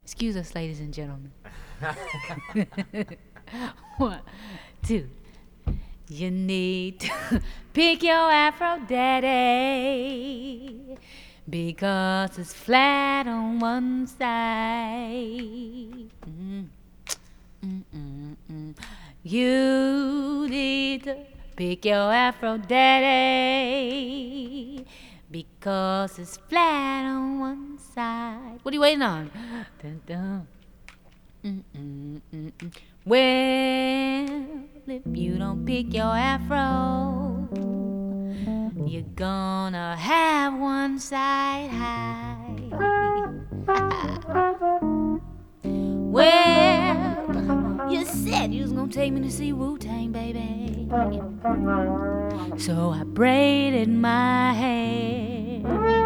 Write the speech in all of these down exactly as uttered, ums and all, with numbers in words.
Excuse us, ladies and gentlemen. One, two. You need to pick your Afro daddy because it's flat on one side. Mm. Mm, mm, mm. You need to pick your Afro daddy because it's flat on one side. What are you waiting on? Dun, dun. Mm, mm, mm, mm. Well, if you don't pick your Afro, you're gonna have one side high. Well, you said you was gonna take me to see Wu-Tang, baby. So I braided my hair.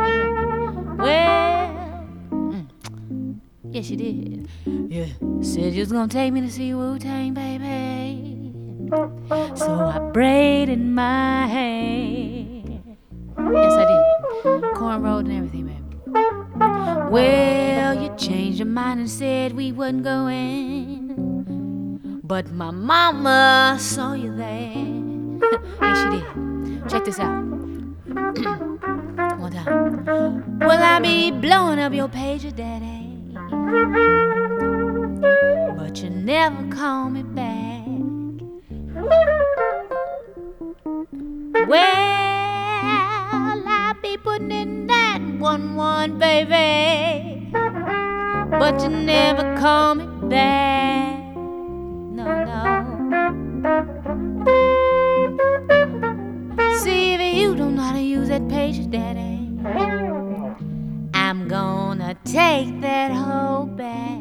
Well, mm, yes you did. You said you was gonna take me to see Wu-Tang, baby. So I braided my hair. Yes I did. Cornrowed and everything, baby. Well, you changed your mind and said we wasn't going, but my mama saw you there. Yes, she did. Check this out. One time. Well, I be blowing up your pager, daddy, but you never call me back. Well, I be putting in that one one, baby, but you never call me back. No, no. See, if you don't know how to use that pager, daddy, I'm gonna take that hoe back.